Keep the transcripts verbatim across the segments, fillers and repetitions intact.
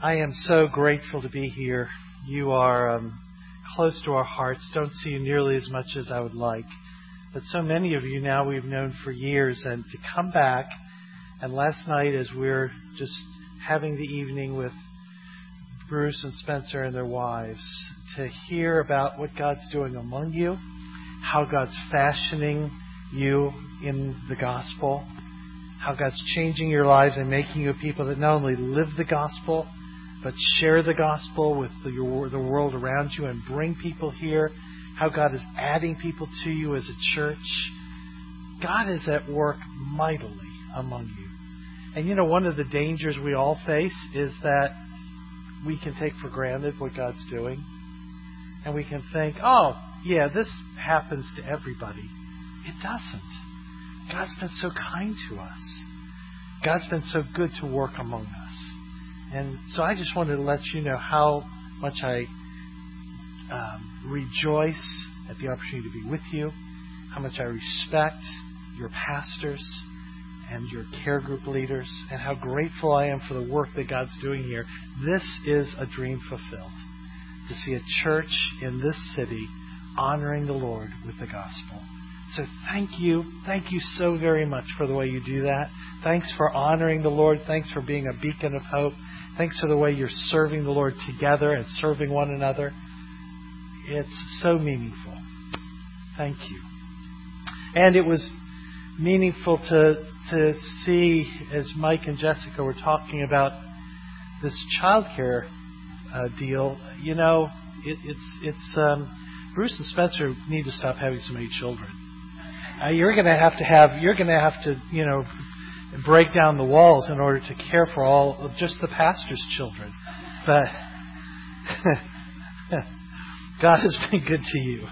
I am so grateful to be here. You are um, close to our hearts. Don't see you nearly as much as I would like. But so many of you now we've known for years. And to come back, and last night as we're just having the evening with Bruce and Spencer and their wives, to hear about what God's doing among you, how God's fashioning you in the gospel, how God's changing your lives and making you people that not only live the gospel, but share the gospel with the, your, the world around you and bring people here, how God is adding people to you as a church. God is at work mightily among you. And you know, one of the dangers we all face is that we can take for granted what God's doing. And we can think, oh, yeah, this happens to everybody. It doesn't. God's been so kind to us. God's been so good to work among us. And so I just wanted to let you know how much I um, rejoice at the opportunity to be with you, how much I respect your pastors and your care group leaders, and how grateful I am for the work that God's doing here. This is a dream fulfilled, to see a church in this city honoring the Lord with the gospel. So thank you. Thank you so very much for the way you do that. Thanks for honoring the Lord. Thanks for being a beacon of hope. Thanks for the way you're serving the Lord together and serving one another. It's so meaningful. Thank you. And it was meaningful to to see, as Mike and Jessica were talking about this childcare uh, deal, you know, it, it's it's um, Bruce and Spencer need to stop having so many children. Uh, you're going to have to have you're going to have to you know break down the walls in order to care for all of just the pastor's children. But God has been good to you.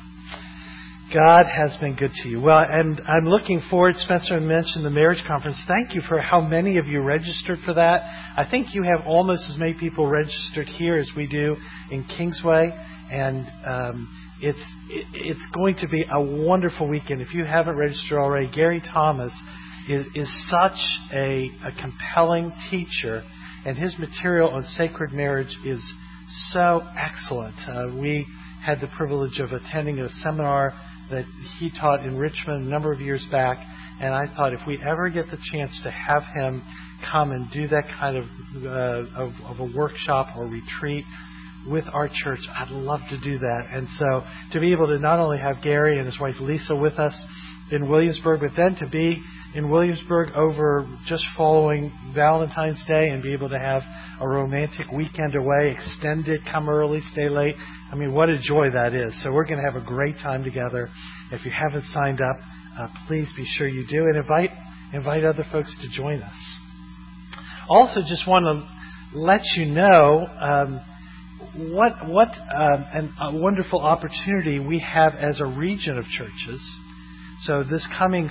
God has been good to you. Well, and I'm looking forward, Spencer mentioned the marriage conference. Thank you for how many of you registered for that. I think you have almost as many people registered here as we do in Kingsway. And um, it's it, it's going to be a wonderful weekend. If you haven't registered already, Gary Thomas is, is such a, a compelling teacher. And his material on sacred marriage is so excellent. Uh, we had the privilege of attending a seminar that he taught in Richmond a number of years back, and I thought if we ever get the chance to have him come and do that kind of, uh, of, of a workshop or retreat with our church, I'd love to do that. And so to be able to not only have Gary and his wife Lisa with us in Williamsburg, but then to be in Williamsburg over just following Valentine's Day and be able to have a romantic weekend away, extended, come early, stay late. I mean, what a joy that is. So we're going to have a great time together. If you haven't signed up, uh, please be sure you do, and invite invite other folks to join us. Also, just want to let you know um, what what um, an, a wonderful opportunity we have as a region of churches. So this coming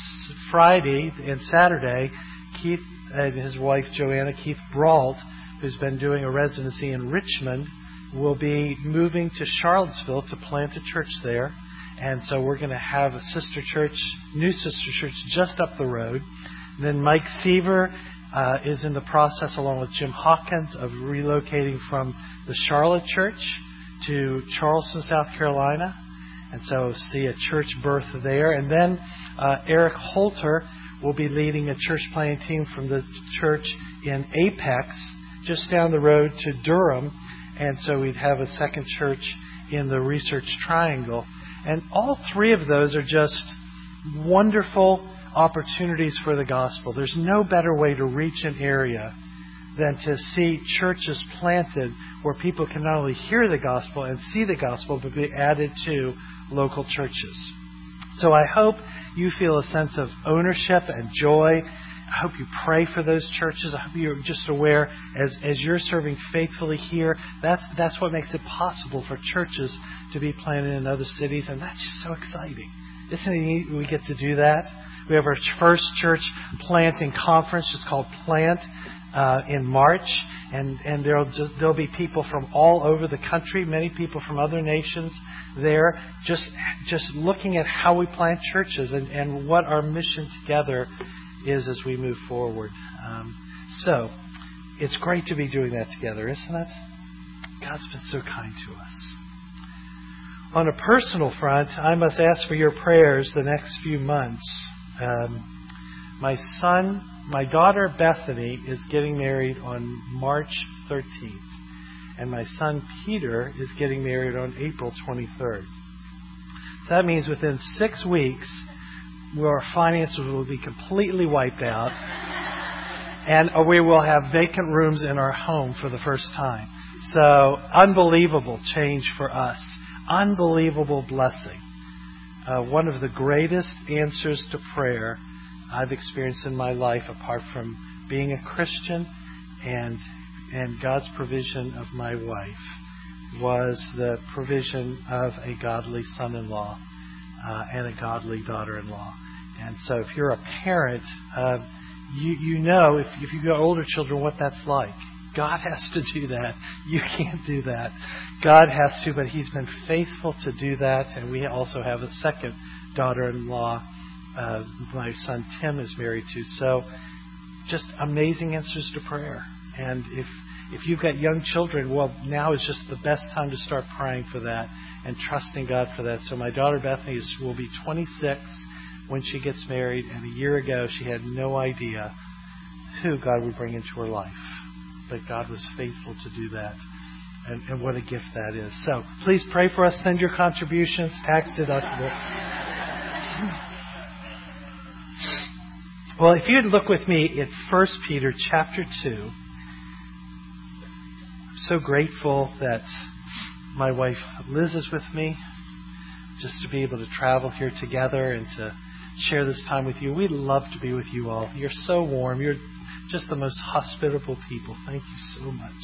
Friday and Saturday, Keith and his wife Joanna, Keith Brault, who's been doing a residency in Richmond, will be moving to Charlottesville to plant a church there. And so we're going to have a sister church, new sister church just up the road. And then Mike Seaver uh, is in the process, along with Jim Hawkins, of relocating from the Charlotte church to Charleston, South Carolina. And so see a church birth there. And then uh, Eric Holter will be leading a church planting team from the church in Apex, just down the road to Durham. And so we'd have a second church in the Research Triangle. And all three of those are just wonderful opportunities for the gospel. There's no better way to reach an area than to see churches planted where people can not only hear the gospel and see the gospel, but be added to local churches. So I hope you feel a sense of ownership and joy. I hope you pray for those churches. I hope you're just aware, as as you're serving faithfully here, that's that's what makes it possible for churches to be planted in other cities, and that's just so exciting. Isn't it neat we get to do that? We have our first church planting conference. It's called Plant uh, in March, and and there'll just there'll be people from all over the country, many people from other nations there, just just looking at how we plant churches and, and what our mission together is as we move forward. Um, so, it's great to be doing that together, isn't it? God's been so kind to us. On a personal front, I must ask for your prayers the next few months. Um, my son, my daughter Bethany is getting married on March thirteenth. And my son Peter is getting married on April twenty-third. So that means within six weeks, our finances will be completely wiped out. And we will have vacant rooms in our home for the first time. So, unbelievable change for us. Unbelievable blessing. Uh, one of the greatest answers to prayer I've experienced in my life, apart from being a Christian and and God's provision of my wife, was the provision of a godly son-in-law uh, and a godly daughter-in-law. And so if you're a parent, uh, you, you know, if, if you've got older children, what that's like. God has to do that. You can't do that. God has to, but He's been faithful to do that. And we also have a second daughter-in-law uh, my son Tim is married to. So just amazing answers to prayer. And if if you've got young children, well, now is just the best time to start praying for that and trusting God for that. So my daughter Bethany is, will be twenty-six when she gets married. And a year ago, she had no idea who God would bring into her life. But God was faithful to do that. And, and what a gift that is. So please pray for us. Send your contributions, tax deductible. Well, if you'd look with me at First Peter chapter two. I'm so grateful that my wife Liz is with me, just to be able to travel here together and to share this time with you. We'd love to be with you all. You're so warm. You're just the most hospitable people. Thank you so much.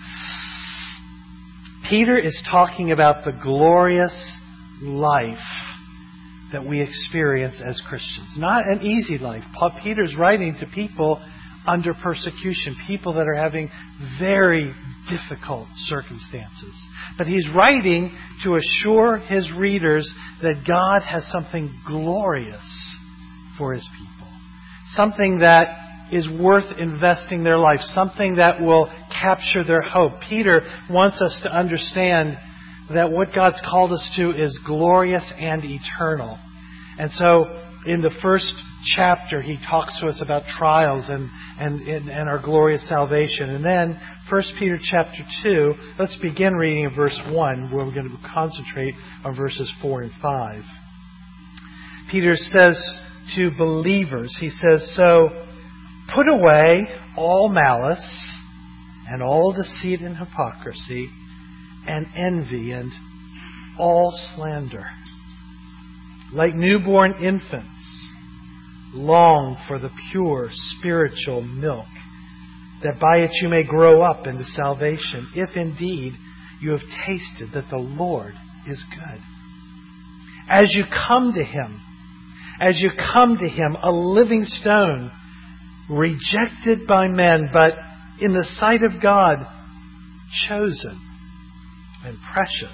Peter is talking about the glorious life that we experience as Christians. Not an easy life. Paul Peter's writing to people under persecution, people that are having very difficult circumstances. But he's writing to assure his readers that God has something glorious for His people. Something that is worth investing their life. Something that will capture their hope. Peter wants us to understand that what God's called us to is glorious and eternal. And so in the first chapter, he talks to us about trials and, and, and our glorious salvation. And then First Peter chapter two, let's begin reading in verse one, where we're going to concentrate on verses four and five. Peter says to believers, he says, "So put away all malice and all deceit and hypocrisy and envy and all slander. Like newborn infants, long for the pure spiritual milk, that by it you may grow up into salvation, if indeed you have tasted that the Lord is good. As you come to Him, as you come to Him, a living stone, rejected by men, but in the sight of God, chosen and precious.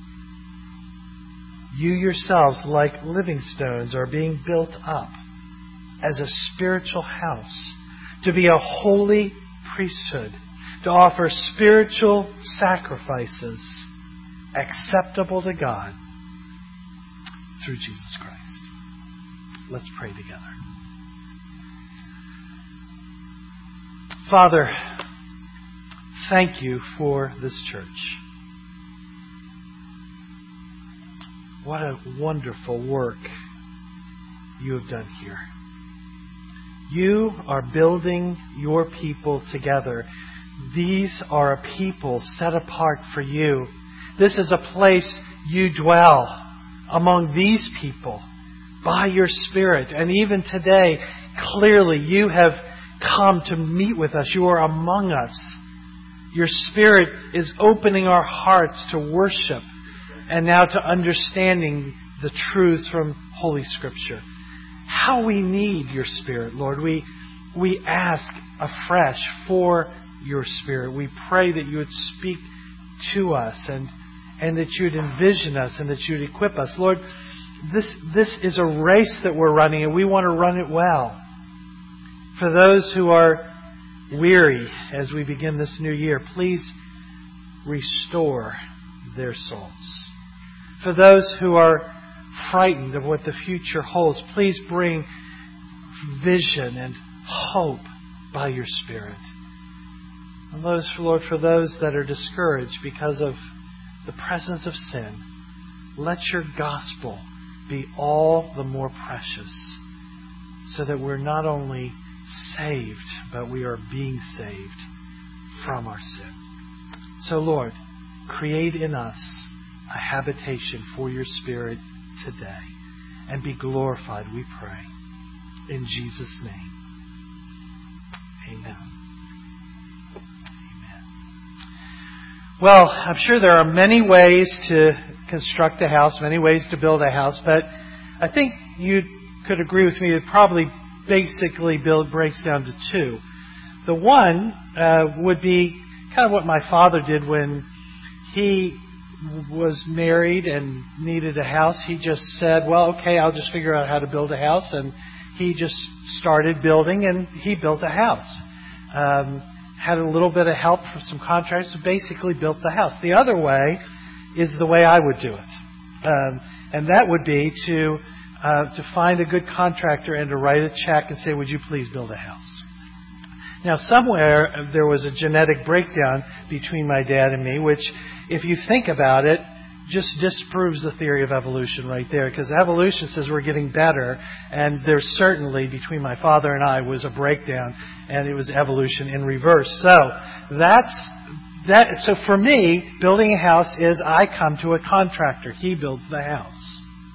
You yourselves, like living stones, are being built up as a spiritual house, to be a holy priesthood, to offer spiritual sacrifices acceptable to God through Jesus Christ." Let's pray together. Father, thank You for this church. What a wonderful work You have done here. You are building Your people together. These are a people set apart for You. This is a place You dwell among these people by Your Spirit. And even today, clearly You have come to meet with us. You are among us. Your Spirit is opening our hearts to worship and now to understanding the truths from Holy Scripture. How we need Your Spirit, Lord. We we ask afresh for Your Spirit. We pray that You would speak to us and, and that You would envision us and that You would equip us. Lord, this, this is a race that we're running, and we want to run it well. For those who are weary as we begin this new year, please restore their souls. For those who are frightened of what the future holds, please bring vision and hope by your Spirit. And those, Lord, for those that are discouraged because of the presence of sin, let your gospel be all the more precious, so that we're not only saved, but we are being saved from our sin. So, Lord, create in us a habitation for your Spirit today, and be glorified, we pray. In Jesus' name. Amen. Amen. Well, I'm sure there are many ways to construct a house, many ways to build a house, but I think you could agree with me that probably basically build breaks down to two. The one uh, would be kind of what my father did when he was married and needed a house. He just said, well, okay, I'll just figure out how to build a house. And he just started building, and he built a house. Um, had a little bit of help from some contractors, but basically built the house. The other way is the way I would do it. Um, and that would be to uh, to find a good contractor and to write a check and say, would you please build a house? Now, somewhere there was a genetic breakdown between my dad and me, which, if you think about it, just disproves the theory of evolution right there. Because evolution says we're getting better, and there certainly, between my father and I, was a breakdown, and it was evolution in reverse. So, that's that. So for me, building a house is I come to a contractor. He builds the house.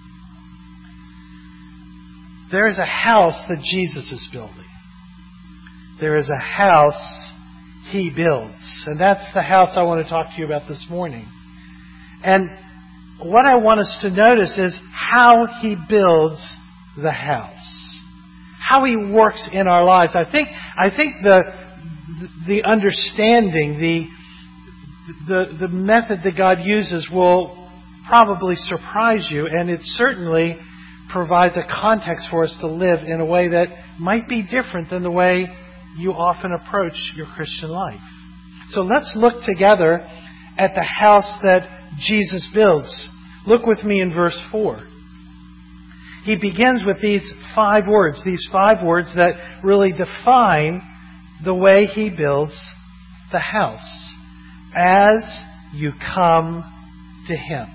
There is a house that Jesus is building. There is a house He builds. And that's the house I want to talk to you about this morning. And what I want us to notice is how He builds the house. How He works in our lives. I think I think the the understanding, the the the method that God uses will probably surprise you, and it certainly provides a context for us to live in a way that might be different than the way you often approach your Christian life. So let's look together at the house that Jesus builds. Look with me in verse four. He begins with these five words, these five words that really define the way He builds the house. As you come to Him.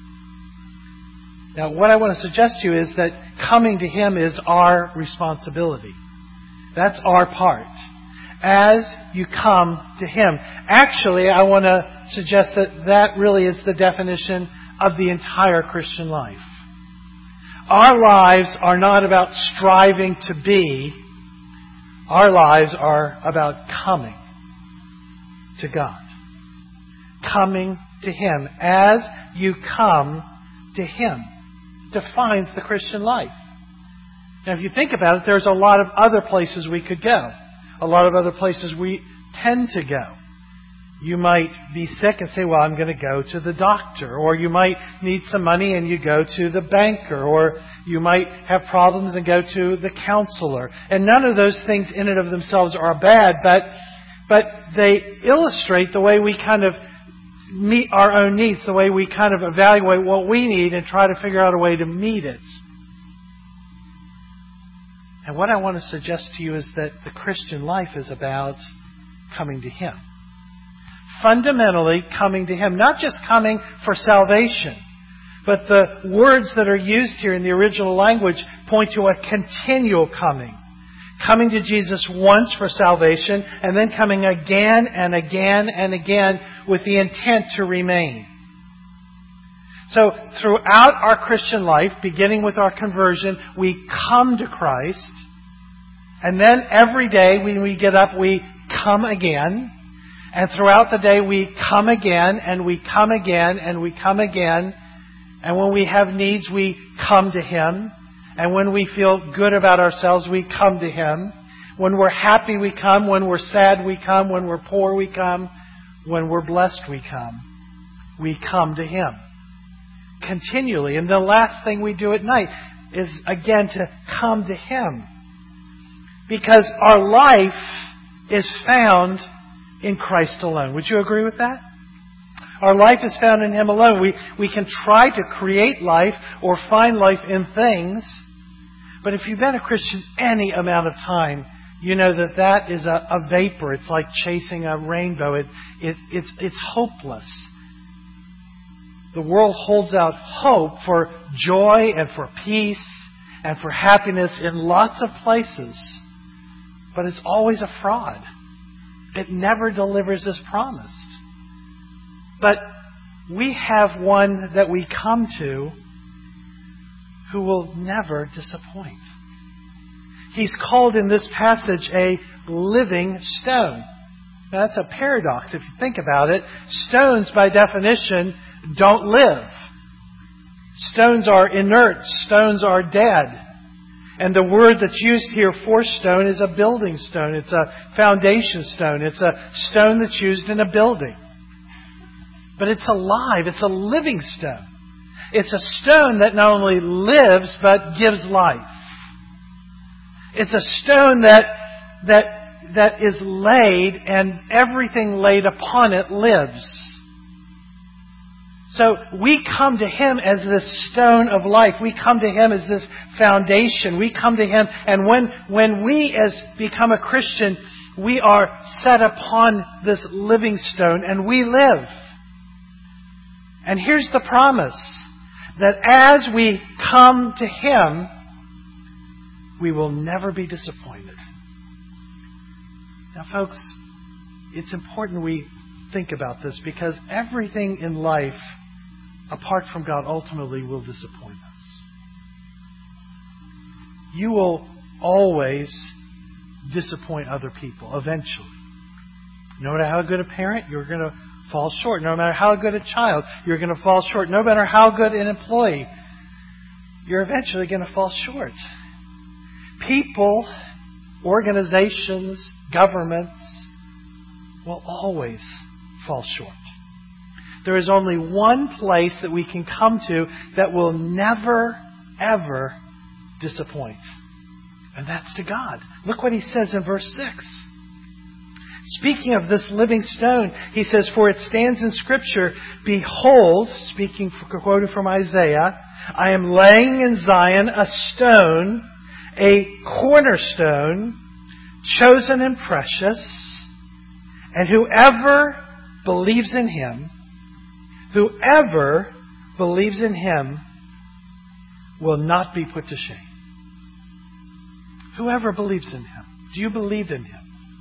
Now, what I want to suggest to you is that coming to Him is our responsibility. That's our part. As you come to Him. Actually, I want to suggest that that really is the definition of the entire Christian life. Our lives are not about striving to be. Our lives are about coming to God. Coming to Him. As you come to Him defines the Christian life. Now, if you think about it, there's a lot of other places we could go. A lot of other places we tend to go. You might be sick and say, well, I'm going to go to the doctor. Or you might need some money and you go to the banker. Or you might have problems and go to the counselor. And none of those things in and of themselves are bad, but, but they illustrate the way we kind of meet our own needs, the way we kind of evaluate what we need and try to figure out a way to meet it. And what I want to suggest to you is that the Christian life is about coming to Him. Fundamentally coming to Him. Not just coming for salvation, but the words that are used here in the original language point to a continual coming. Coming to Jesus once for salvation, and then coming again and again and again with the intent to remain. So throughout our Christian life, beginning with our conversion, we come to Christ. And then every day when we get up, we come again. And throughout the day, we come again and we come again and we come again. And when we have needs, we come to Him. And when we feel good about ourselves, we come to Him. When we're happy, we come. When we're sad, we come. When we're poor, we come. When we're blessed, we come. We come to Him continually. And the last thing we do at night is, again, to come to Him. Because our life is found in Christ alone. Would you agree with that? Our life is found in Him alone. We, we can try to create life or find life in things, but if you've been a Christian any amount of time, you know that that is a, a vapor. It's like chasing a rainbow. It, it, it's, it's hopeless. The world holds out hope for joy and for peace and for happiness in lots of places, but it's always a fraud. It never delivers as promised. But we have one that we come to who will never disappoint. He's called in this passage a living stone. Now, that's a paradox if you think about it. Stones, by definition, don't live. Stones are inert. Stones are dead. And the word that's used here for stone is a building stone. It's a foundation stone. It's a stone that's used in a building. But it's alive. It's a living stone. It's a stone that not only lives, but gives life. It's a stone that, that, that is laid, and everything laid upon it lives. So we come to Him as this stone of life. We come to Him as this foundation. We come to Him, and when, when we as become a Christian, we are set upon this living stone, and we live. And here's the promise, that as we come to Him, we will never be disappointed. Now, folks, it's important we think about this, because everything in life, apart from God, ultimately will disappoint us. You will always disappoint other people, eventually. No matter how good a parent, you're going to fall short. No matter how good a child, you're going to fall short. No matter how good an employee, you're eventually going to fall short. People, organizations, governments will always fall short. There is only one place that we can come to that will never, ever disappoint. And that's to God. Look what He says in verse six. Speaking of this living stone, He says, "For it stands in Scripture, Behold," speaking, quoted from Isaiah, "I am laying in Zion a stone, a cornerstone, chosen and precious, and whoever believes in Him, whoever believes in Him will not be put to shame." Whoever believes in Him. Do you believe in Him?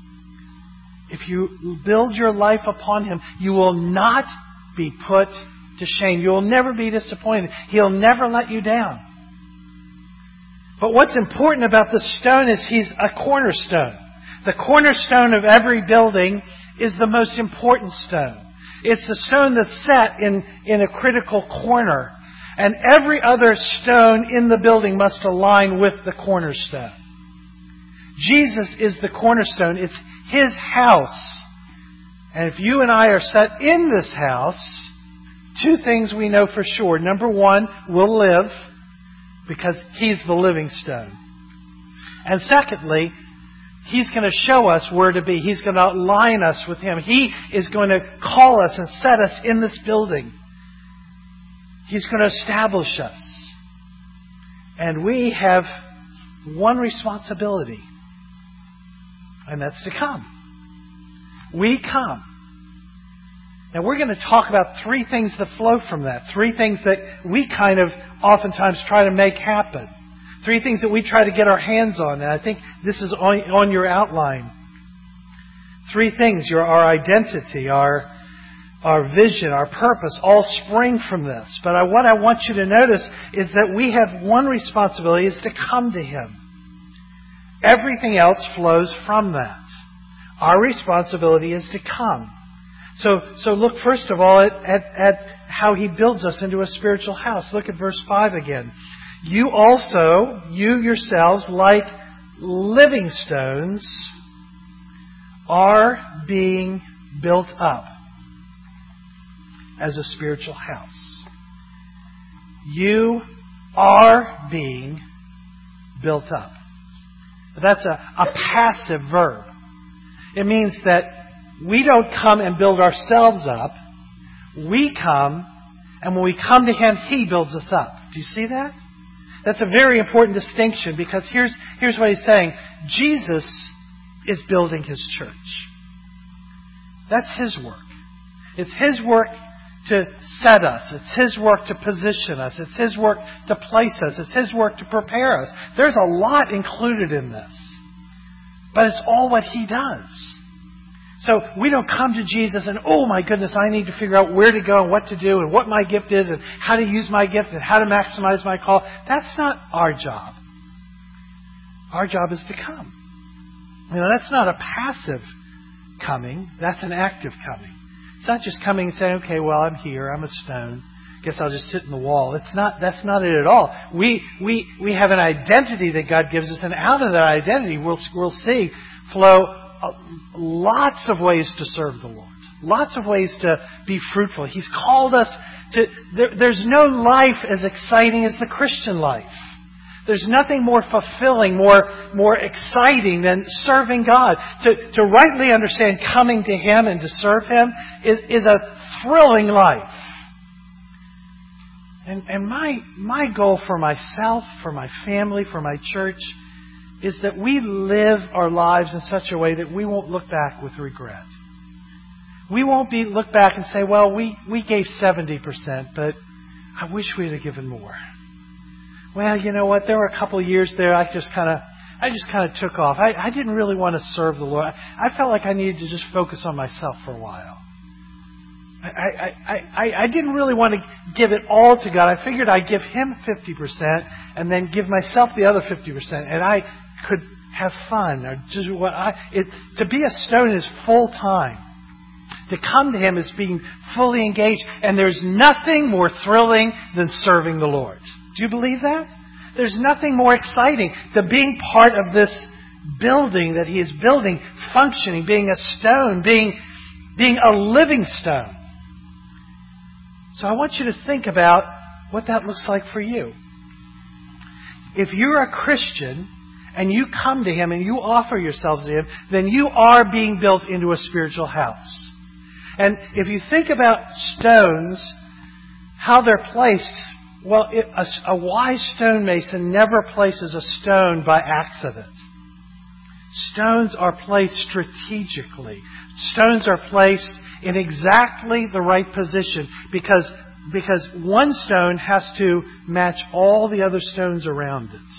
If you build your life upon Him, you will not be put to shame. You will never be disappointed. He'll never let you down. But what's important about the stone is He's a cornerstone. The cornerstone of every building is the most important stone. It's the stone that's set in, in a critical corner. And every other stone in the building must align with the cornerstone. Jesus is the cornerstone. It's His house. And if you and I are set in this house, two things we know for sure. Number one, we'll live because He's the living stone. And secondly, He's going to show us where to be. He's going to align us with Him. He is going to call us and set us in this building. He's going to establish us. And we have one responsibility. And that's to come. We come. Now we're going to talk about three things that flow from that. Three things that we kind of oftentimes try to make happen. Three things that we try to get our hands on. And I think this is on, on your outline. Three things. Your, our identity, our, our vision, our purpose, all spring from this. But I, what I want you to notice is that we have one responsibility, is to come to Him. Everything else flows from that. Our responsibility is to come. So, so look first of all at, at, at how He builds us into a spiritual house. Look at verse five again. You also, you yourselves, like living stones, are being built up as a spiritual house. You are being built up. That's a, a passive verb. It means that we don't come and build ourselves up. We come, and when we come to Him, He builds us up. Do you see that? That's a very important distinction, because here's, here's what He's saying. Jesus is building His church. That's His work. It's His work to set us. It's His work to position us. It's His work to place us. It's His work to prepare us. There's a lot included in this. But it's all what He does. So we don't come to Jesus and, oh my goodness, I need to figure out where to go and what to do and what my gift is and how to use my gift and how to maximize my call. That's not our job. Our job is to come. You know, that's not a passive coming. That's an active coming. It's not just coming and saying, okay, well, I'm here. I'm a stone. Guess I'll just sit in the wall. It's not. That's not it at all. We we we have an identity that God gives us, and out of that identity, we'll we'll see flow uh, lots of ways to serve the Lord. Lots of ways to be fruitful. He's called us to. There, there's no life as exciting as the Christian life. There's nothing more fulfilling, more more exciting than serving God. To to rightly understand coming to Him and to serve Him is, is a thrilling life. And and my my goal for myself, for my family, for my church, is that we live our lives in such a way that we won't look back with regret. We won't be look back and say, well, we, we gave seventy percent, but I wish we had given more. Well, you know what? There were a couple of years there I just kind of I just kind of took off. I, I didn't really want to serve the Lord. I, I felt like I needed to just focus on myself for a while. I, I, I, I, I didn't really want to give it all to God. I figured I'd give Him fifty percent and then give myself the other fifty percent. And I could have fun. Or just what I, it, to be a stone is full time. To come to Him is being fully engaged. And there's nothing more thrilling than serving the Lord. Do you believe that? There's nothing more exciting than being part of this building that He is building, functioning, being a stone, being, being a living stone. So I want you to think about what that looks like for you. If you're a Christian and you come to Him and you offer yourselves to Him, then you are being built into a spiritual house. And if you think about stones, how they're placed, well, it, a, a wise stonemason never places a stone by accident. Stones are placed strategically. Stones are placed in exactly the right position because, because one stone has to match all the other stones around it.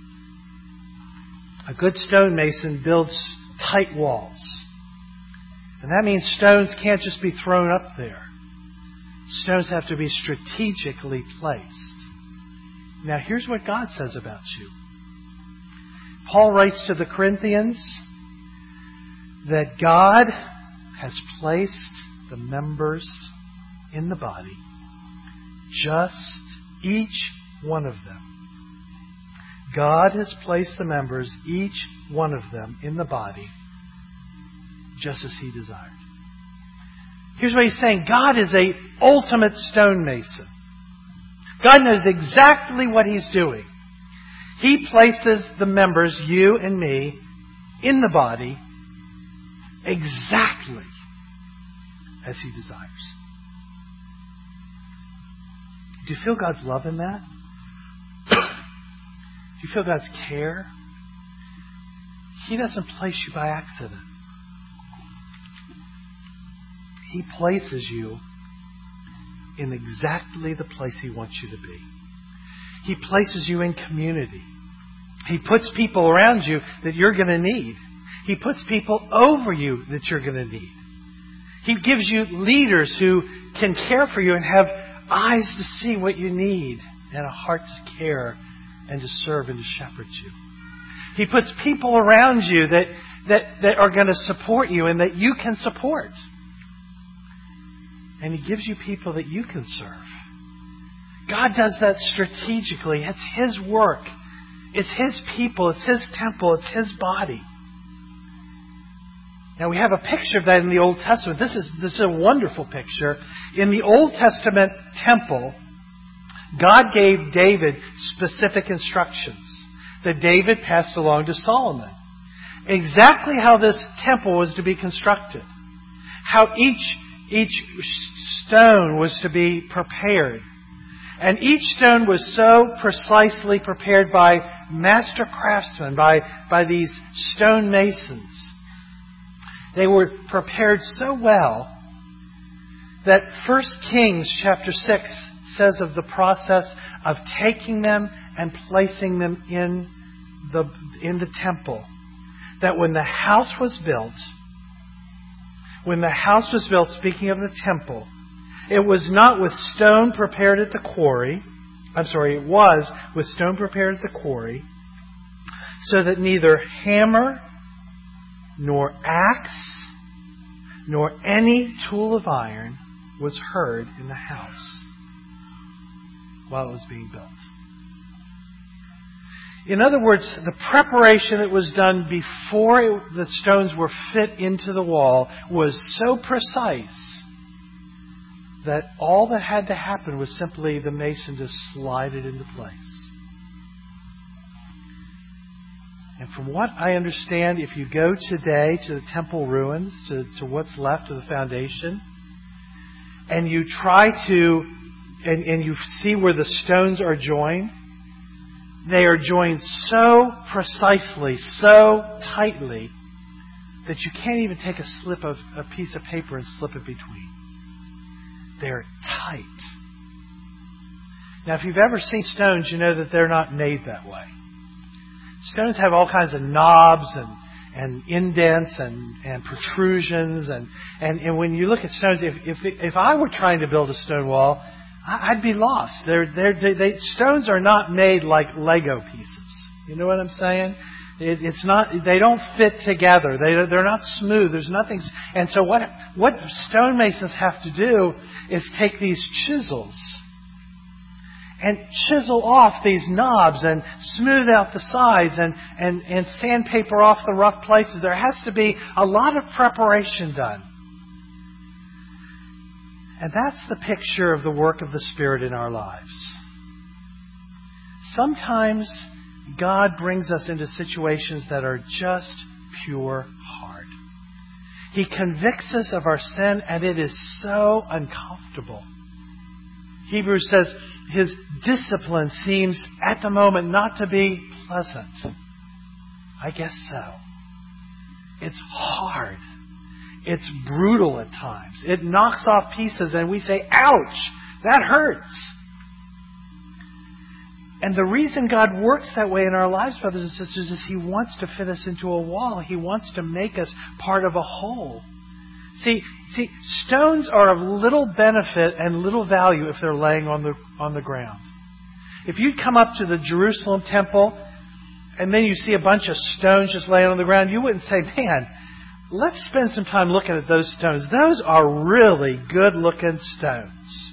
A good stonemason builds tight walls. And that means stones can't just be thrown up there. Stones have to be strategically placed. Now, here's what God says about you. Paul writes to the Corinthians that God has placed the members in the body, just each one of them. God has placed the members, each one of them, in the body, just as He desired. Here's what He's saying. God is an ultimate stonemason. God knows exactly what He's doing. He places the members, you and me, in the body exactly as He desires. Do you feel God's love in that? Do you feel God's care? He doesn't place you by accident. He places you in exactly the place He wants you to be. He places you in community. He puts people around you that you're going to need. He puts people over you that you're going to need. He gives you leaders who can care for you and have eyes to see what you need and a heart to care and to serve and to shepherd you. He puts people around you that, that, that are going to support you and that you can support. And He gives you people that you can serve. God does that strategically. It's His work. It's His people. It's His temple. It's His body. Now we have a picture of that in the Old Testament. This is, this is a wonderful picture. In the Old Testament temple, God gave David specific instructions that David passed along to Solomon. exactly how this temple was to be constructed. How each, each stone was to be prepared. And each stone was so precisely prepared by master craftsmen, by, by these stone masons. They were prepared so well that First Kings chapter six says of the process of taking them and placing them in the, in the temple. That when the house was built, when the house was built, speaking of the temple, it was not with stone prepared at the quarry. I'm sorry, it was with stone prepared at the quarry, so that neither hammer, nor axe, nor any tool of iron was heard in the house while it was being built. In other words, the preparation that was done before it, the stones were fit into the wall was so precise that all that had to happen was simply the mason to slide it into place. And from what I understand, if you go today to the temple ruins, to, to what's left of the foundation, and you try to, and, and you see where the stones are joined, they are joined so precisely, so tightly, that you can't even take a slip of a piece of paper and slip it between. They're tight. Now, if you've ever seen stones, you know that they're not made that way. Stones have all kinds of knobs and, and indents and, and protrusions. And, and, and when you look at stones, if, if, if I were trying to build a stone wall, I'd be lost. They're, they're, they, stones are not made like Lego pieces. You know what I'm saying? It, it's not. They don't fit together. They, they're not smooth. There's nothing. And so what, what stonemasons have to do is take these chisels and chisel off these knobs and smooth out the sides and, and, and sandpaper off the rough places. There has to be a lot of preparation done. And that's the picture of the work of the Spirit in our lives. Sometimes God brings us into situations that are just pure hard. He convicts us of our sin, and it is so uncomfortable. Hebrews says His discipline seems at the moment not to be pleasant. I guess so. It's hard. It's brutal at times. It knocks off pieces and we say, ouch, that hurts. And the reason God works that way in our lives, brothers and sisters, is He wants to fit us into a wall. He wants to make us part of a whole. See, see, stones are of little benefit and little value if they're laying on the on the ground. If you come up to the Jerusalem temple and then you see a bunch of stones just laying on the ground, you wouldn't say, man, let's spend some time looking at those stones. Those are really good-looking stones.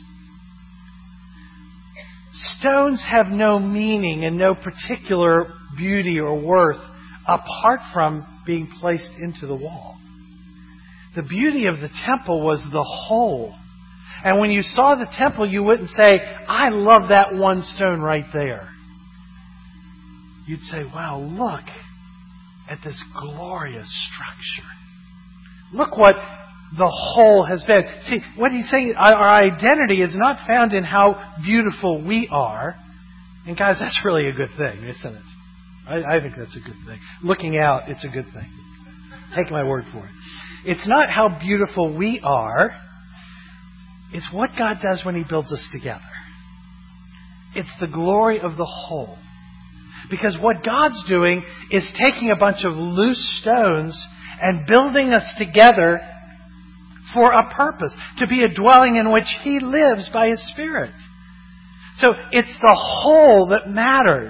Stones have no meaning and no particular beauty or worth apart from being placed into the wall. The beauty of the temple was the whole. And when you saw the temple, you wouldn't say, I love that one stone right there. You'd say, wow, look at this glorious structure. Look what the whole has been. See, what he's saying, our identity is not found in how beautiful we are. And guys, that's really a good thing, isn't it? I, I think that's a good thing. Looking out, it's a good thing. Take my word for it. It's not how beautiful we are. It's what God does when He builds us together. It's the glory of the whole. Because what God's doing is taking a bunch of loose stones and building us together for a purpose, to be a dwelling in which He lives by His Spirit. So it's the whole that matters.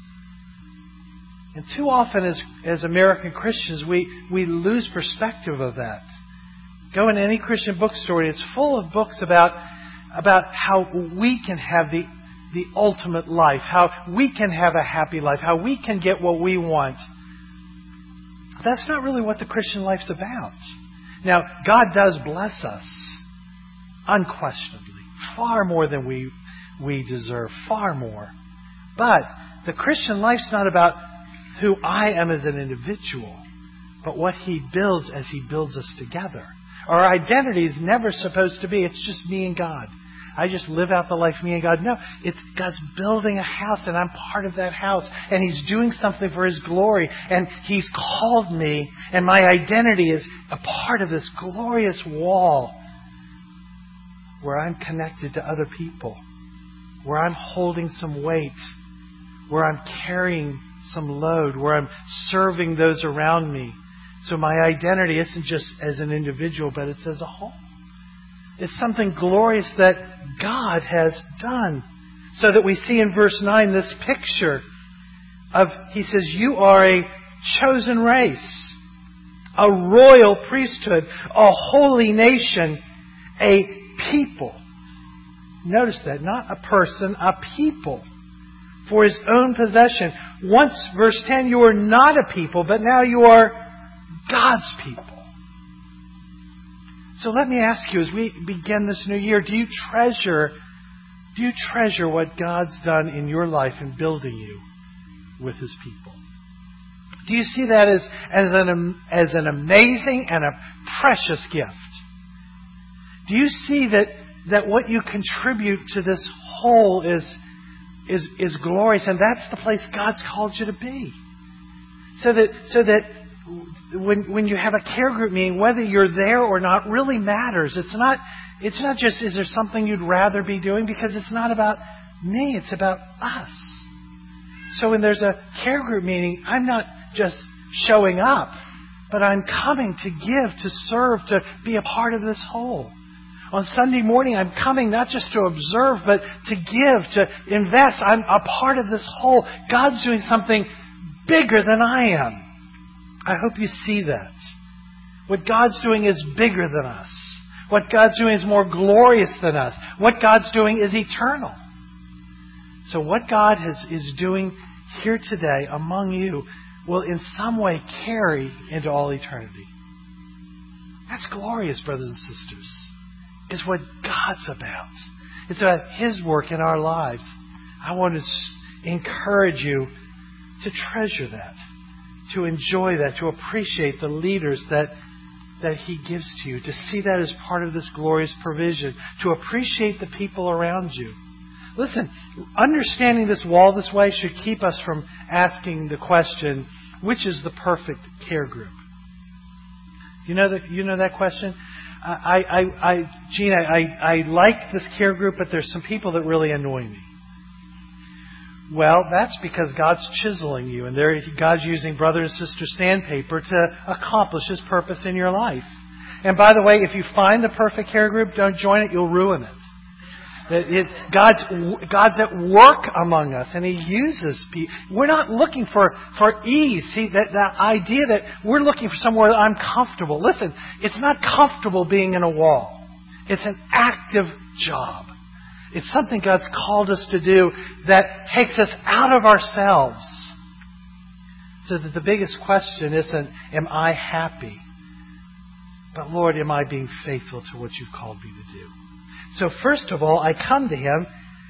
And too often as, as American Christians, we, we lose perspective of that. Go in any Christian bookstore, it's full of books about, about how we can have the, the ultimate life, how we can have a happy life, how we can get what we want. That's not really what the Christian life's about. Now, God does bless us, unquestionably, far more than we, we deserve, far more. But the Christian life's not about who I am as an individual. but what He builds as He builds us together. Our identity is never supposed to be, it's just me and God. I just live out the life me and God. No, it's God's building a house and I'm part of that house. And He's doing something for His glory. And He's called me and my identity is a part of this glorious wall where I'm connected to other people, where I'm holding some weight, where I'm carrying some load, where I'm serving those around me. So my identity isn't just as an individual, but it's as a whole. It's something glorious that God has done. So that we see in verse nine this picture of, He says, you are a chosen race, a royal priesthood, a holy nation, a people. Notice that, not a person, a people. For His own possession. Once, verse ten, you were not a people, but now you are God's people. So let me ask you, as we begin this new year, do you treasure, do you treasure what God's done in your life in building you with His people? Do you see that as, as, an, as an amazing and a precious gift? Do you see that, that what you contribute to this whole is, is, is glorious, and that's the place God's called you to be? So that, so that When when you have a care group meeting, whether you're there or not really matters. It's not it's not just, is there something you'd rather be doing? Because it's not about me, it's about us. So when there's a care group meeting, I'm not just showing up, but I'm coming to give, to serve, to be a part of this whole. On Sunday morning, I'm coming not just to observe, but to give, to invest. I'm a part of this whole. God's doing something bigger than I am. I hope you see that. What God's doing is bigger than us. What God's doing is more glorious than us. What God's doing is eternal. So what God has, is doing here today among you will in some way carry into all eternity. That's glorious, brothers and sisters. It's what God's about. It's about His work in our lives. I want to encourage you to treasure that, to enjoy that, to appreciate the leaders that, that He gives to you, to see that as part of this glorious provision, to appreciate the people around you. Listen, understanding this wall this way should keep us from asking the question, which is the perfect care group? You know that you know that question? I, I, I, Gene, I, I like this care group, but there's some people that really annoy me. Well, that's because God's chiseling you, and there, God's using brother and sister sandpaper to accomplish His purpose in your life. And by the way, if you find the perfect care group, don't join it, you'll ruin it. It, it God's, God's at work among us, and He uses people. We're not looking for, for ease. See, that, that idea that we're looking for somewhere that I'm comfortable. Listen, it's not comfortable being in a wall. It's an active job. It's something God's called us to do that takes us out of ourselves. So that the biggest question isn't, am I happy? But Lord, am I being faithful to what You've called me to do? So first of all, I come to Him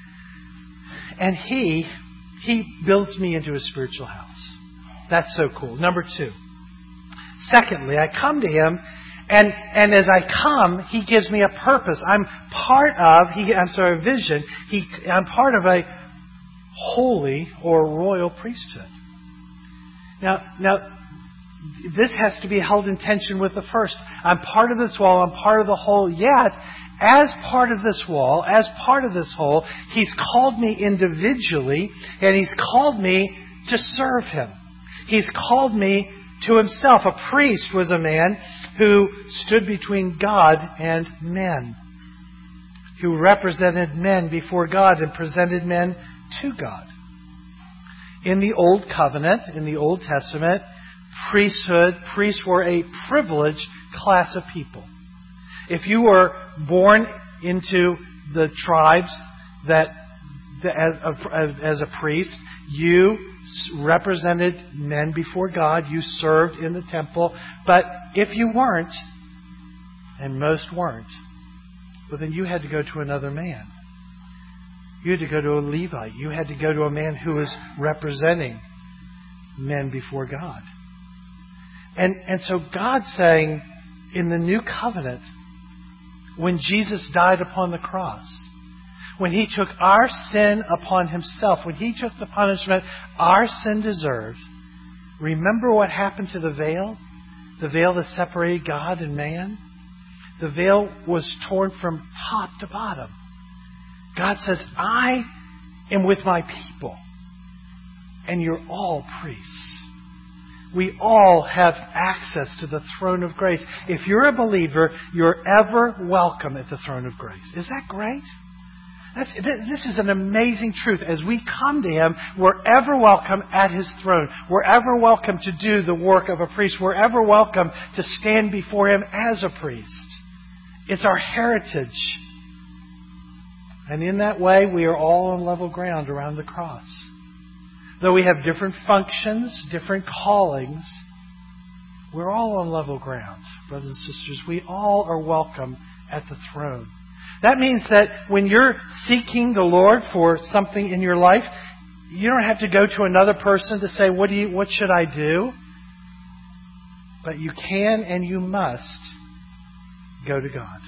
and He, He builds me into a spiritual house. That's so cool. Number two. Secondly, I come to Him And and as I come, He gives me a purpose. I'm part of, he, I'm sorry, a vision. He, I'm part of a holy or royal priesthood. Now, now, this has to be held in tension with the first. I'm part of this wall. I'm part of the whole. Yet, as part of this wall, as part of this whole, He's called me individually, and He's called me to serve Him. He's called me to Himself. A priest was a man who stood between God and men, who represented men before God and presented men to God. In the Old Covenant, in the Old Testament, priesthood, priests were a privileged class of people. If you were born into the tribes that, as, as a priest, you represented men before God. You served in the temple. But if you weren't, and most weren't, well, then you had to go to another man. You had to go to a Levite. You had to go to a man who was representing men before God. And, and so God's saying in the new covenant, when Jesus died upon the cross, when He took our sin upon Himself, when He took the punishment our sin deserved, remember what happened to the veil? The veil that separated God and man? The veil was torn from top to bottom. God says, I am with my people, and you're all priests. We all have access to the throne of grace. If you're a believer, you're ever welcome at the throne of grace. Is that great? That's, this is an amazing truth. As we come to Him, we're ever welcome at His throne. We're ever welcome to do the work of a priest. We're ever welcome to stand before Him as a priest. It's our heritage. And in that way, we are all on level ground around the cross. Though we have different functions, different callings, we're all on level ground, brothers and sisters. We all are welcome at the throne. That means that when you're seeking the Lord for something in your life, you don't have to go to another person to say, what do you, what should I do? But you can and you must go to God.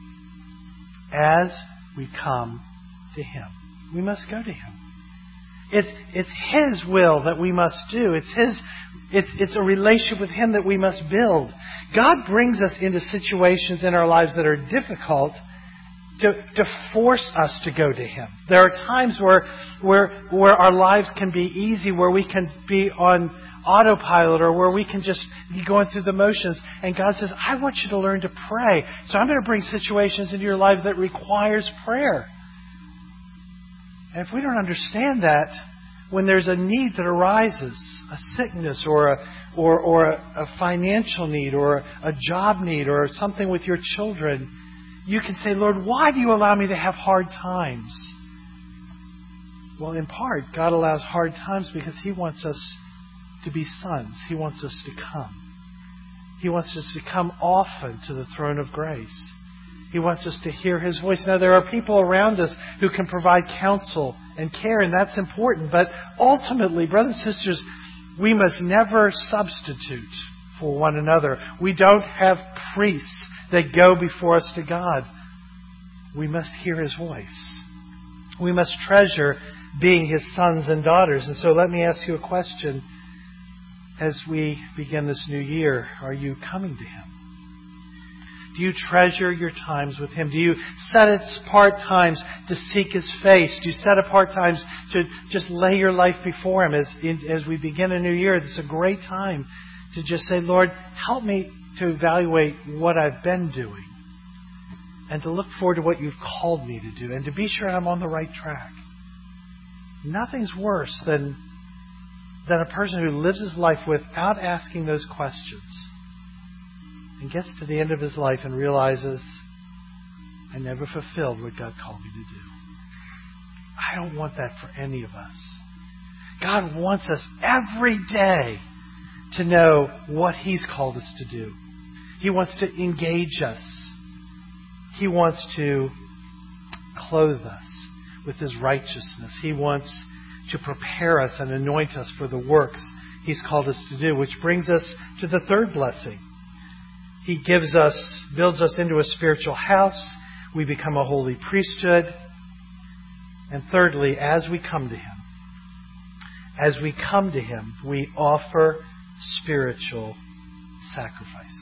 As we come to Him, we must go to Him. It's, it's His will that we must do. It's His, it's, it's a relationship with Him that we must build. God brings us into situations in our lives that are difficult to, to force us to go to Him. There are times where, where, where our lives can be easy, where we can be on autopilot, or where we can just be going through the motions. And God says, I want you to learn to pray. So I'm going to bring situations into your life that requires prayer. And if we don't understand that, when there's a need that arises, a sickness or a, or, or a, a financial need or a, a job need or something with your children, you can say, Lord, why do you allow me to have hard times? Well, in part, God allows hard times because He wants us to be sons. He wants us to come. He wants us to come often to the throne of grace. He wants us to hear His voice. Now, there are people around us who can provide counsel and care, and that's important. But ultimately, brothers and sisters, we must never substitute for one another. We don't have priests that go before us to God. We must hear His voice. We must treasure being His sons and daughters. And so let me ask you a question. As we begin this new year, are you coming to Him? Do you treasure your times with Him? Do you set apart times to seek His face? Do you set apart times to just lay your life before Him? As, as we begin a new year, it's a great time to just say, Lord, help me to evaluate what I've been doing and to look forward to what You've called me to do and to be sure I'm on the right track. Nothing's worse than, than a person who lives his life without asking those questions and gets to the end of his life and realizes, I never fulfilled what God called me to do. I don't want that for any of us. God wants us every day to know what He's called us to do. He wants to engage us. He wants to clothe us with His righteousness. He wants to prepare us and anoint us for the works He's called us to do, which brings us to the third blessing. He gives us, builds us into a spiritual house. We become a holy priesthood. And thirdly, as we come to Him, as we come to Him, we offer spiritual sacrifices.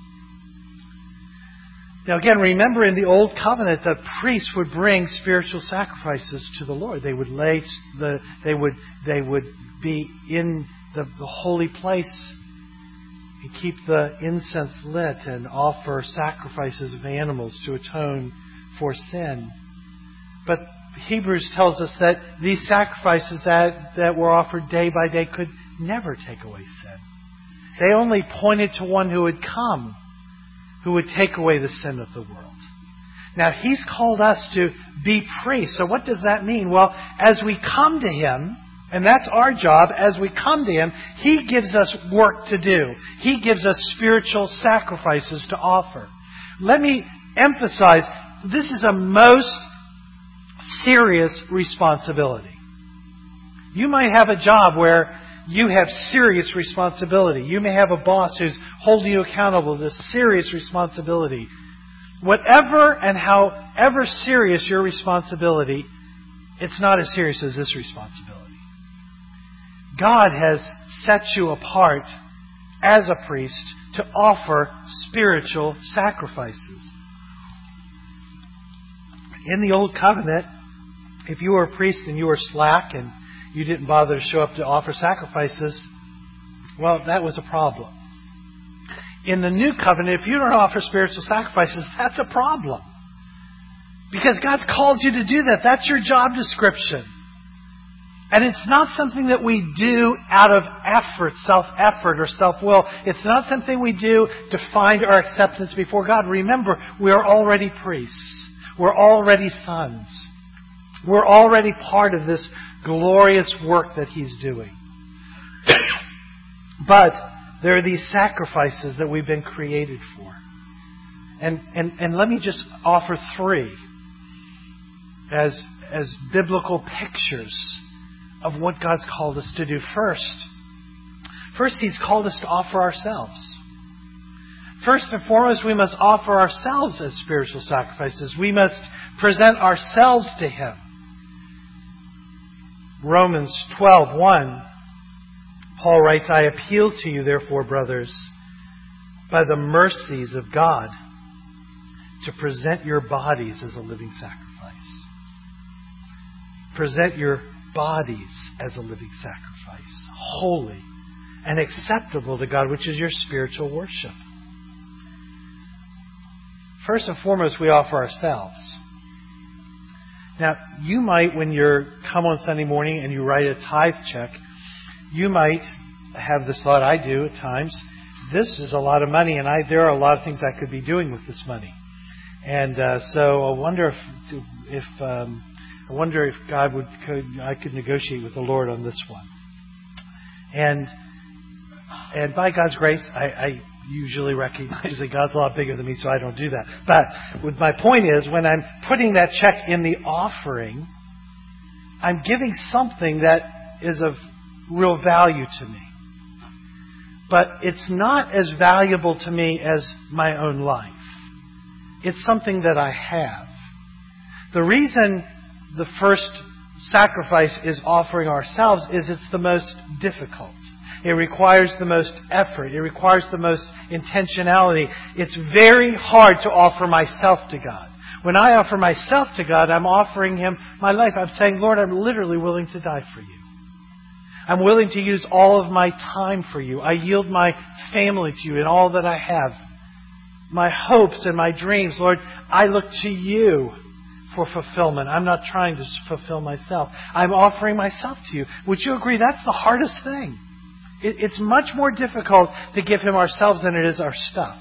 Now again, remember in the Old Covenant, the priests would bring spiritual sacrifices to the Lord. They would lay the, they would, they would be in the, the holy place and keep the incense lit and offer sacrifices of animals to atone for sin. But Hebrews tells us that these sacrifices that, that were offered day by day could never take away sin. They only pointed to one who would come, who would take away the sin of the world. Now, He's called us to be priests. So what does that mean? Well, as we come to Him, and that's our job, as we come to Him, He gives us work to do. He gives us spiritual sacrifices to offer. Let me emphasize, this is a most serious responsibility. You might have a job where you have serious responsibility. You may have a boss who's holding you accountable to serious responsibility. Whatever and however serious your responsibility, it's not as serious as this responsibility. God has set you apart as a priest to offer spiritual sacrifices. In the Old Covenant, if you were a priest and you were slack and you didn't bother to show up to offer sacrifices, well, that was a problem. In the New Covenant, if you don't offer spiritual sacrifices, that's a problem. Because God's called you to do that. That's your job description. And it's not something that we do out of effort, self-effort or self-will. It's not something we do to find our acceptance before God. Remember, we are already priests. We're already sons. We're already part of this glorious work that He's doing. But there are these sacrifices that we've been created for. And, and, and let me just offer three as, as biblical pictures of what God's called us to do. First, first He's called us to offer ourselves. First and foremost, we must offer ourselves as spiritual sacrifices. We must present ourselves to Him. Romans twelve one, Paul writes, I appeal to you, therefore, brothers, by the mercies of God, to present your bodies as a living sacrifice. Present your bodies as a living sacrifice, holy and acceptable to God, which is your spiritual worship. First and foremost, we offer ourselves. Now, you might, when you come on Sunday morning and you write a tithe check, you might have this thought, I do at times, this is a lot of money, and I there are a lot of things I could be doing with this money. And uh, so I wonder if, if um, I wonder if God would could I could negotiate with the Lord on this one. And and by God's grace, I, I usually recognize that God's a lot bigger than me, so I don't do that. But with my point is, when I'm putting that check in the offering, I'm giving something that is of real value to me. But it's not as valuable to me as my own life. It's something that I have. The reason the first sacrifice is offering ourselves is it's the most difficult. It requires the most effort. It requires the most intentionality. It's very hard to offer myself to God. When I offer myself to God, I'm offering Him my life. I'm saying, Lord, I'm literally willing to die for You. I'm willing to use all of my time for You. I yield my family to You and all that I have. My hopes and my dreams, Lord, I look to You for fulfillment. I'm not trying to fulfill myself. I'm offering myself to You. Would you agree that's the hardest thing? It, it's much more difficult to give Him ourselves than it is our stuff.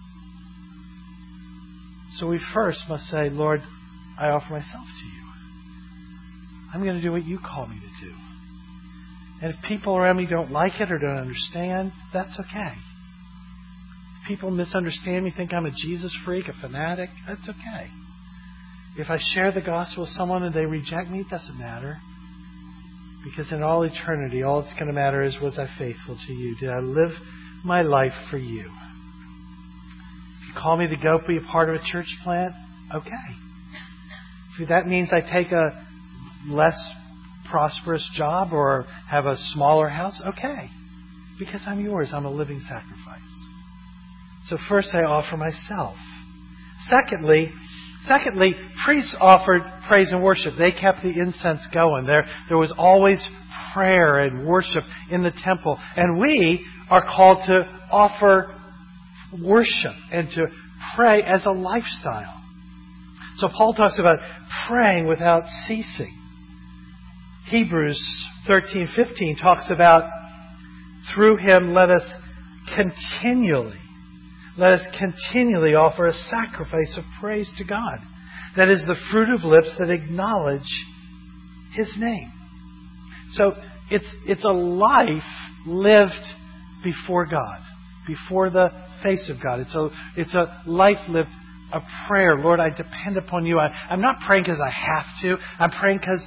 So we first must say, Lord, I offer myself to You. I'm going to do what You call me to do. And if people around me don't like it or don't understand, that's okay. If people misunderstand me, think I'm a Jesus freak, a fanatic, that's okay. If I share the gospel with someone and they reject me, it doesn't matter. Because in all eternity, all that's going to matter is, was I faithful to You? Did I live my life for You? If you call me to go be a part of a church plant, okay. If that means I take a less prosperous job or have a smaller house, okay. Because I'm Yours. I'm a living sacrifice. So first I offer myself. Secondly, secondly, priests offered praise and worship. They kept the incense going. There, there was always prayer and worship in the temple. And we are called to offer worship and to pray as a lifestyle. So Paul talks about praying without ceasing. Hebrews thirteen fifteen talks about, through Him let us continually, let us continually offer a sacrifice of praise to God. That is the fruit of lips that acknowledge His name. So it's it's a life lived before God, before the face of God. It's a it's a life lived, a prayer. Lord, I depend upon You. I, I'm not praying because I have to. I'm praying because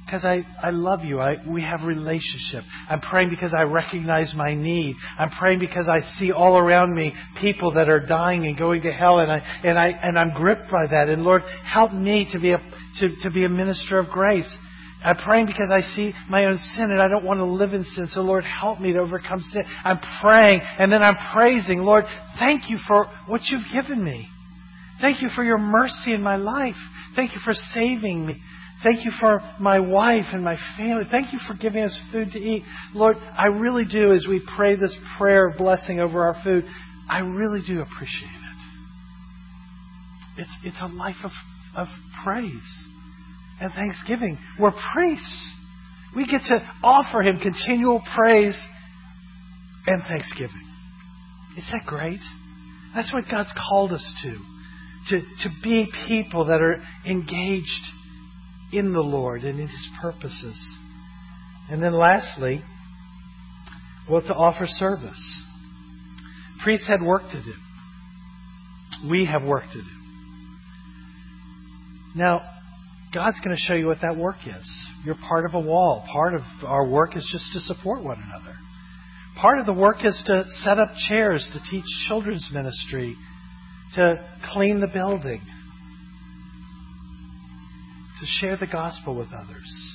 because I, I love you. I, we have a relationship. I'm praying because I recognize my need. I'm praying because I see all around me people that are dying and going to hell, and I and I and I'm gripped by that. And Lord, help me to be a to, to be a minister of grace. I'm praying because I see my own sin and I don't want to live in sin. So Lord, help me to overcome sin. I'm praying and then I'm praising. Lord, thank you for what you've given me. Thank you for your mercy in my life. Thank you for saving me. Thank you for my wife and my family. Thank you for giving us food to eat. Lord, I really do, as we pray this prayer of blessing over our food, I really do appreciate it. It's, it's a life of, of praise and thanksgiving. We're priests. We get to offer Him continual praise and thanksgiving. Isn't that great? That's what God's called us to. To, to be people that are engaged in the Lord and in His purposes. And then lastly, well, to offer service. Priests had work to do. We have work to do. Now, God's going to show you what that work is. You're part of a wall. Part of our work is just to support one another. Part of the work is to set up chairs to teach children's ministry, to clean the building, to share the gospel with others.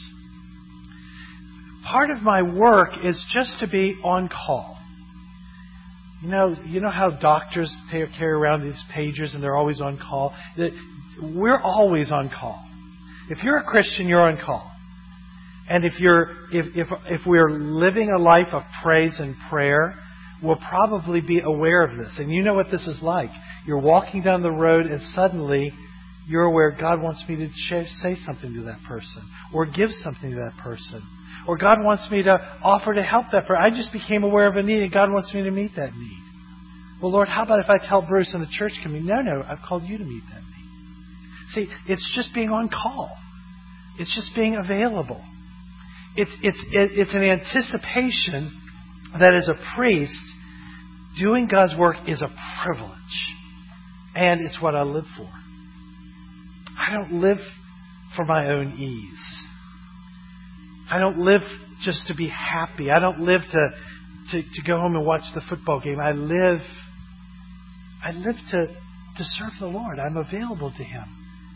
Part of my work is just to be on call. You know, you know how doctors carry around these pagers and they're always on call? We're always on call. If you're a Christian, you're on call. And if you're if if if we're living a life of praise and prayer, we'll probably be aware of this. And you know what this is like. You're walking down the road and suddenly you're aware God wants me to share, say something to that person, or give something to that person, or God wants me to offer to help that person. I just became aware of a need and God wants me to meet that need. Well, Lord, how about if I tell Bruce and the church can meet? No, no, I've called you to meet that need. See, it's just being on call. It's just being available. It's it's it's an anticipation that as a priest, doing God's work is a privilege. And it's what I live for. I don't live for my own ease. I don't live just to be happy. I don't live to, to, to go home and watch the football game. I live I live to, to serve the Lord. I'm available to Him.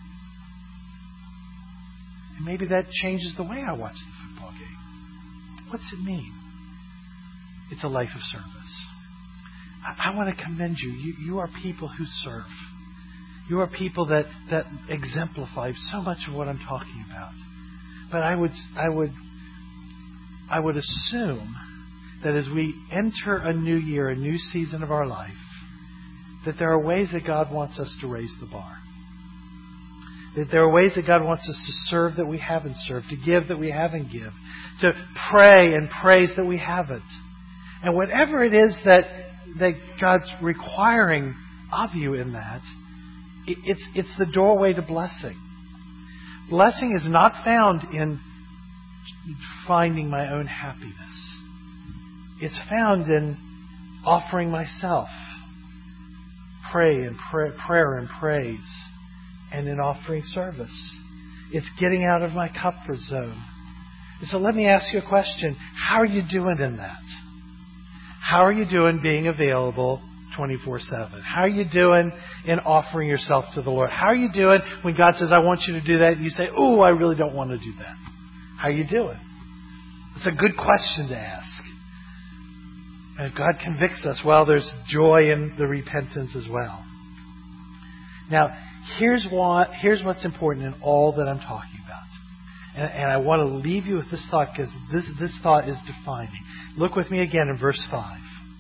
And maybe that changes the way I watch the football game. What's it mean? It's a life of service. I, I want to commend you. you. You are people who serve. You are people that, that exemplify so much of what I'm talking about. But I would I would I would assume that as we enter a new year, a new season of our life, that there are ways that God wants us to raise the bar. That there are ways that God wants us to serve that we haven't served, to give that we haven't given, to pray and praise that we haven't. And whatever it is that that God's requiring of you in that, it, it's it's the doorway to blessing. Blessing is not found in finding my own happiness. It's found in offering myself, pray and pray, prayer and praise, and in offering service. It's getting out of my comfort zone. And so let me ask you a question. How are you doing in that? How are you doing being available twenty-four seven? How are you doing in offering yourself to the Lord? How are you doing when God says, I want you to do that, and you say, oh, I really don't want to do that? How are you doing? It's a good question to ask. And if God convicts us, well, there's joy in the repentance as well. Now, here's what here's what's important in all that I'm talking about. And, and I want to leave you with this thought because this, this thought is defining. Look with me again in verse five.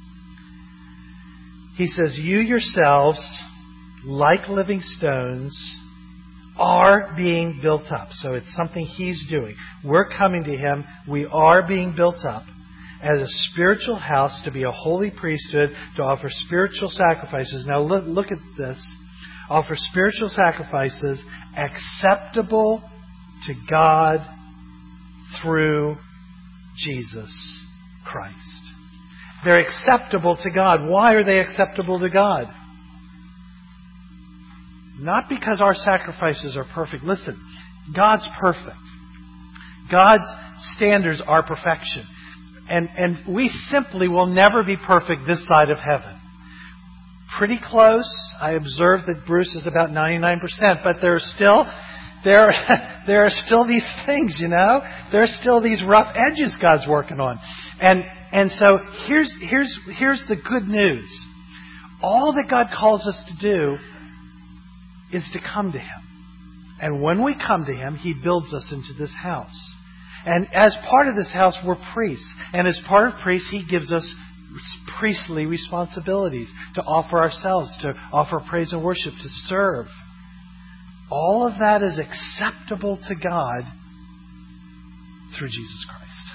He says, you yourselves, like living stones, are being built up. So it's something He's doing. We're coming to Him. We are being built up as a spiritual house to be a holy priesthood, to offer spiritual sacrifices. Now look, look at this. Offer spiritual sacrifices acceptable to God through Jesus Christ. They're acceptable to God. Why are they acceptable to God? Not because our sacrifices are perfect. Listen, God's perfect. God's standards are perfection. And, and we simply will never be perfect this side of heaven. Pretty close. I observed that Bruce is about ninety-nine percent, but there's still, there, there are still these things, you know? There's still these rough edges God's working on. And, and so here's, here's, here's the good news. All that God calls us to do is to come to Him. And when we come to Him, He builds us into this house. And as part of this house, we're priests. And as part of priests, He gives us priestly responsibilities to offer ourselves, to offer praise and worship, to serve. All of that is acceptable to God through Jesus Christ.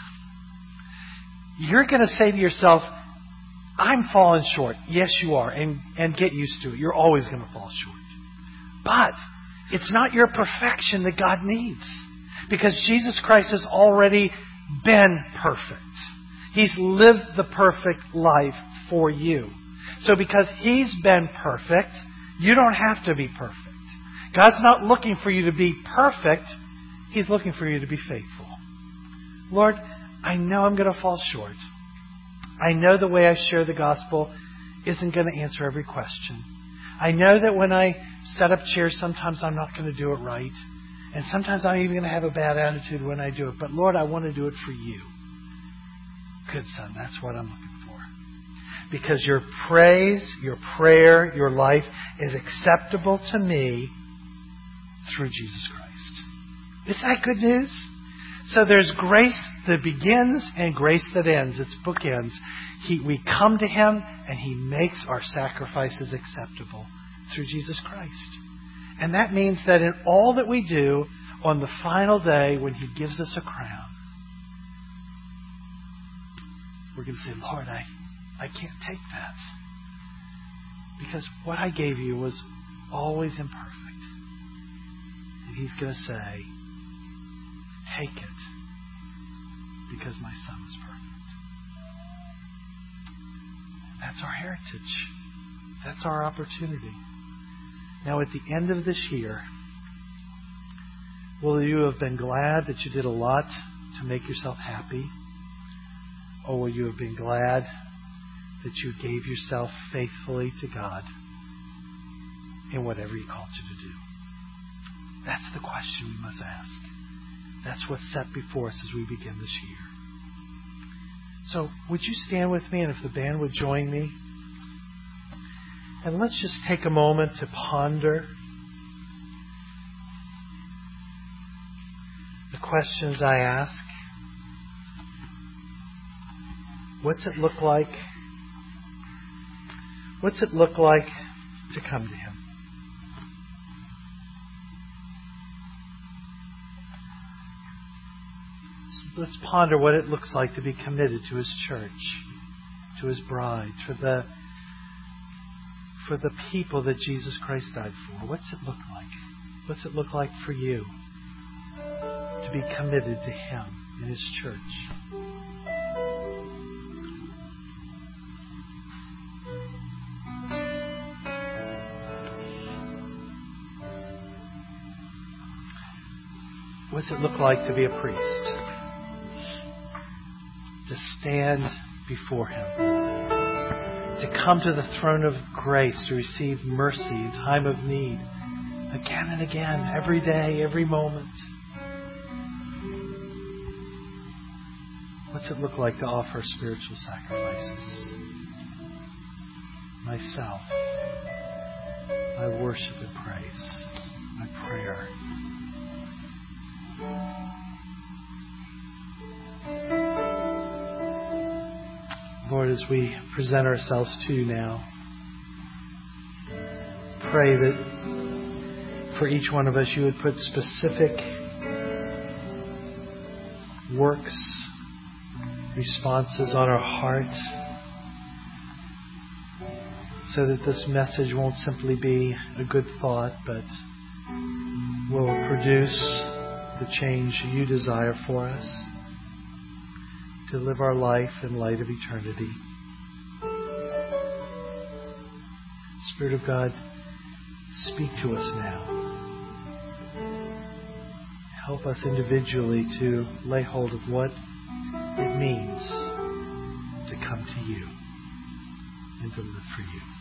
You're going to say to yourself, I'm falling short. Yes, you are. And, and get used to it. You're always going to fall short. But it's not your perfection that God needs. Because Jesus Christ has already been perfect. He's lived the perfect life for you. So because He's been perfect, you don't have to be perfect. God's not looking for you to be perfect. He's looking for you to be faithful. Lord, I know I'm going to fall short. I know the way I share the gospel isn't going to answer every question. I know that when I set up chairs, sometimes I'm not going to do it right. And sometimes I'm even going to have a bad attitude when I do it. But Lord, I want to do it for you. Good son, that's what I'm looking for. Because your praise, your prayer, your life is acceptable to me through Jesus Christ. Isn't that good news? So there's grace that begins and grace that ends. It's bookends. He, we come to Him and He makes our sacrifices acceptable through Jesus Christ. And that means that in all that we do, on the final day when He gives us a crown, we're going to say, Lord, I, I can't take that. Because what I gave you was always imperfect. And He's going to say, take it, because my Son is perfect. That's our heritage. That's our opportunity. Now, at the end of this year, will you have been glad that you did a lot to make yourself happy? Or will you have been glad that you gave yourself faithfully to God in whatever He called you to do? That's the question we must ask. That's what's set before us as we begin this year. So, would you stand with me, and if the band would join me? And let's just take a moment to ponder the questions I ask. What's it look like? What's it look like to come to Him? So let's ponder what it looks like to be committed to His church, to His bride, for the for the people that Jesus Christ died for. What's it look like? What's it look like for you to be committed to Him in His church? What's it look like to be a priest? To stand before Him. To come to the throne of grace to receive mercy in time of need. Again and again, every day, every moment. What's it look like to offer spiritual sacrifices? Myself. My worship and praise. My prayer. Lord, as we present ourselves to You now, pray that for each one of us You would put specific works, responses on our heart, so that this message won't simply be a good thought, but will produce the change You desire for us, to live our life in light of eternity. Spirit of God, speak to us now. help us individually to lay hold of what it means to come to you and to live for you.